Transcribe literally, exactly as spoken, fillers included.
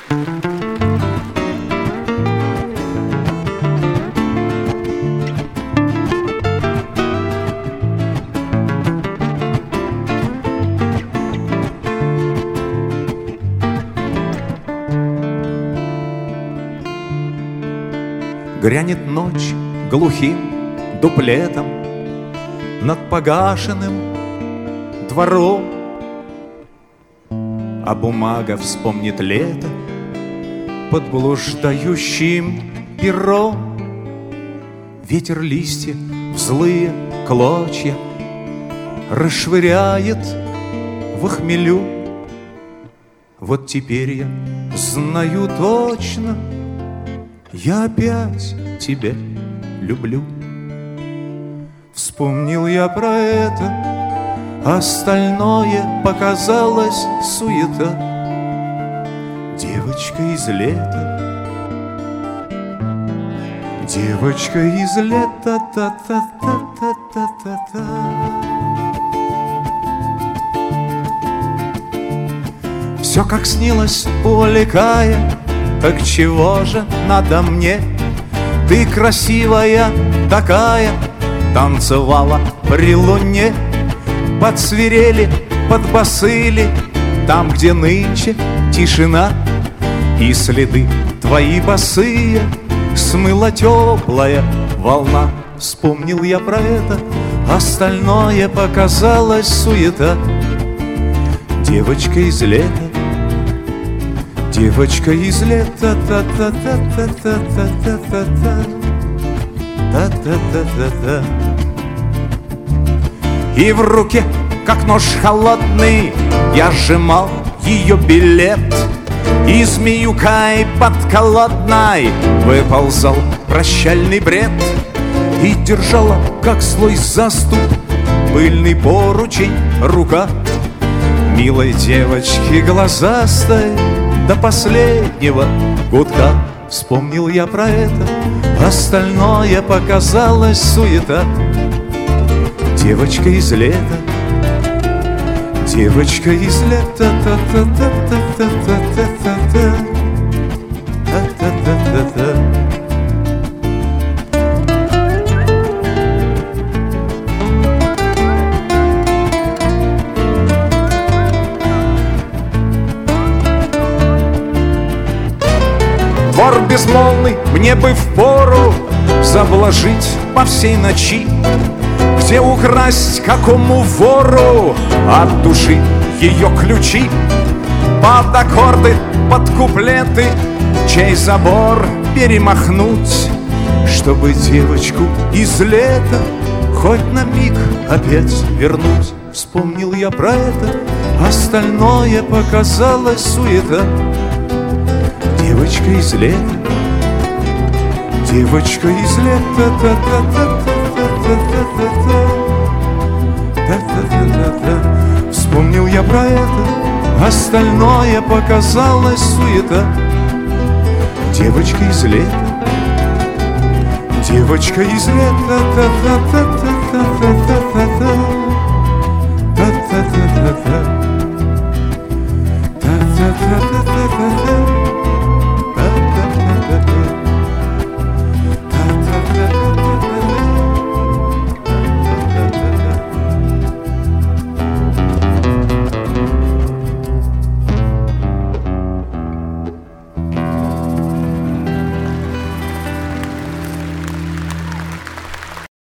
Грянет ночь глухим дуплетом над погашенным двором, а бумага вспомнит лето под блуждающим пером. Ветер листья в злые клочья расшвыряет в хмелю. Вот теперь я знаю точно, я опять тебя люблю. Вспомнил я про это, остальное показалось суета. Девочка из лета, девочка из лета, та-та-та-та-та-та-та. Все как снилось, увлекая. Так чего же надо мне? Ты красивая такая, танцевала при луне. Под свирели, под басыли, там, где нынче тишина. И следы твои босые смыла теплая волна. Вспомнил я про это, остальное показалось суета. Девочка из лета, девочка из лета, та-та-та-та-та-та-та-та-та, та-та-та-та-та. И в руке, как нож холодный, я сжимал ее билет. И змеюкой подколодной выползал прощальный бред. И держала, как злой заступ, пыльный поручень рука милой девочки глазастой до последнего гудка. Вспомнил я про это, остальное показалось суета. Девочка из лета, девочка из лета, та-та-та-та-та-та-та-та, та-та-та-та-та. Вор безмолвный, мне бы впору заблажить по всей ночи, где украсть какому вору от души ее ключи. Под аккорды, под куплеты, чей забор перемахнуть, чтобы девочку из лета хоть на миг опять вернуть. Вспомнил я про это, остальное показалось суета. Девочка из лета, девочка из лета, та-та-та-та-та-та-та-та-та-та-та. Вспомнил я про это, остальное показалось суета. Девочка из лета, девочка из лета, та-та-та-та-та-та-та-та-та-та-та-та-та-та.